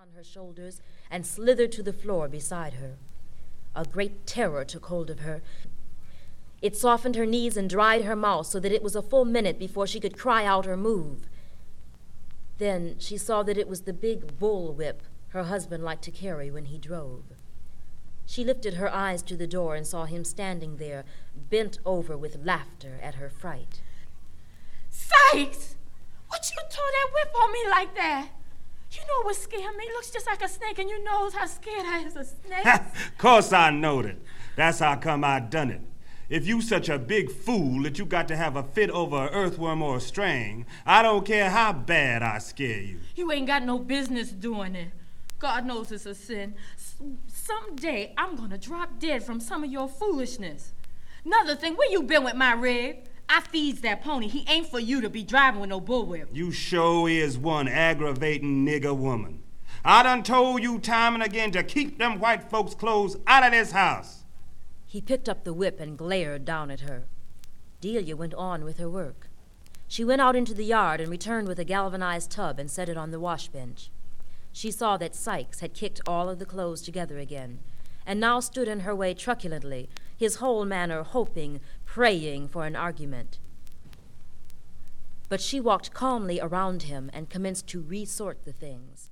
on her shoulders and slithered to the floor beside her. A great terror took hold of her. It softened her knees and dried her mouth so that it was a full minute before she could cry out or move. Then she saw that it was the big bull whip her husband liked to carry when he drove. She lifted her eyes to the door and saw him standing there, bent over with laughter at her fright. Sykes! What you throw that whip on me like that? You know what scared me? It looks just like a snake, and you knows how scared I is of snakes. Course I knowed it. That's how come I done it. If you such a big fool that you got to have a fit over an earthworm or a string, I don't care how bad I scare you. You ain't got no business doing it. God knows it's a sin. Someday I'm gonna drop dead from some of your foolishness. Another thing, where you been with my rig? I feeds that pony. He ain't for you to be driving with no bullwhip. You sure is one aggravating nigger woman. I done told you time and again to keep them white folks' clothes out of this house. He picked up the whip and glared down at her. Delia went on with her work. She went out into the yard and returned with a galvanized tub and set it on the wash bench. She saw that Sykes had kicked all of the clothes together again, and now stood in her way truculently, his whole manner hoping, praying for an argument. But she walked calmly around him and commenced to resort the things.